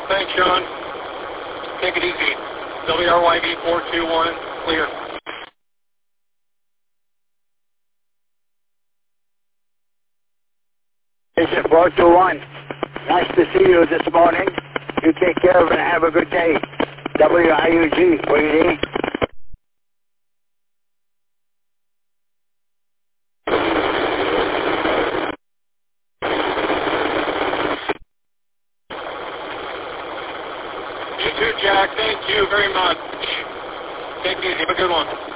Thanks, Sean. Take it easy. WRYV 421, clear. This is 421. Nice to see you this morning. You take care of it and have a good day. WIUG, waiting. You too, Jack. Thank you very much. Take it easy. Have a good one.